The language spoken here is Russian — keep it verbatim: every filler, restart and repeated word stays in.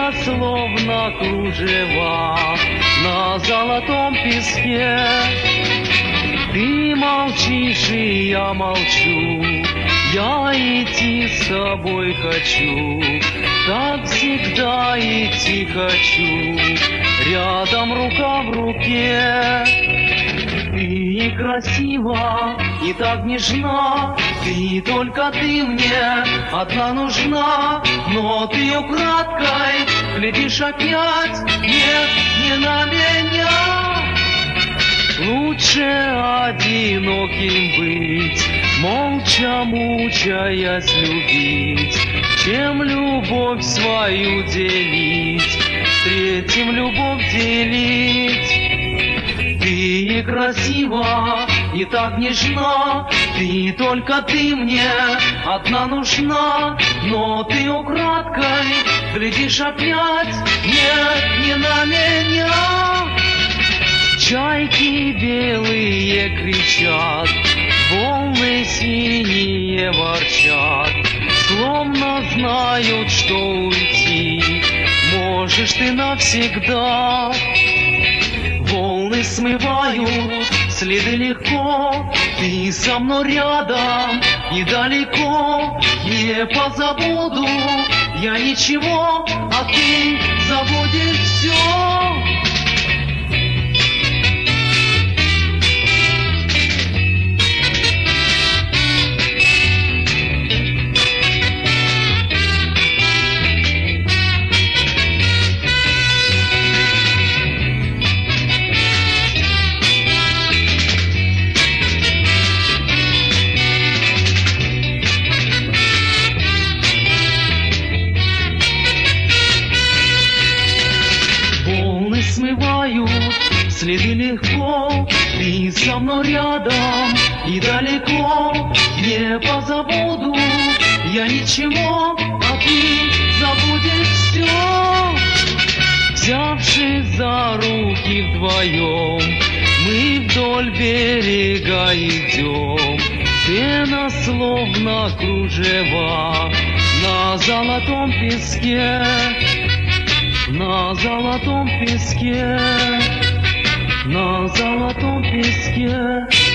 Время словно кружева на золотом песке. Ты молчишь, и я молчу, я идти с тобой хочу, так всегда идти хочу, рядом рука в руке. Ты и красива, и так нежна, ты только ты мне одна нужна, но ты украдкой глядишь опять, нет, не на меня. Лучше одиноким быть, молча мучаясь любить, чем любовь свою делить, с третьим любовь делить. Ты и красива, и так нежна, ты только ты мне одна нужна, но ты украдкой глядишь опять, нет, не на меня. Чайки белые кричат, волны синие ворчат, словно знают, что уйти можешь ты навсегда. Волны смывают следы легко, ты со мной рядом и далеко. Не позабуду я ничего, а ты забудешь все. Смывают следы легко, ты со мной рядом и далеко. Не позабуду я ничего, а ты забудешь все. Взявшись за руки вдвоем, мы вдоль берега идем. Пена словно кружева на золотом песке, на золотом песке, на золотом песке.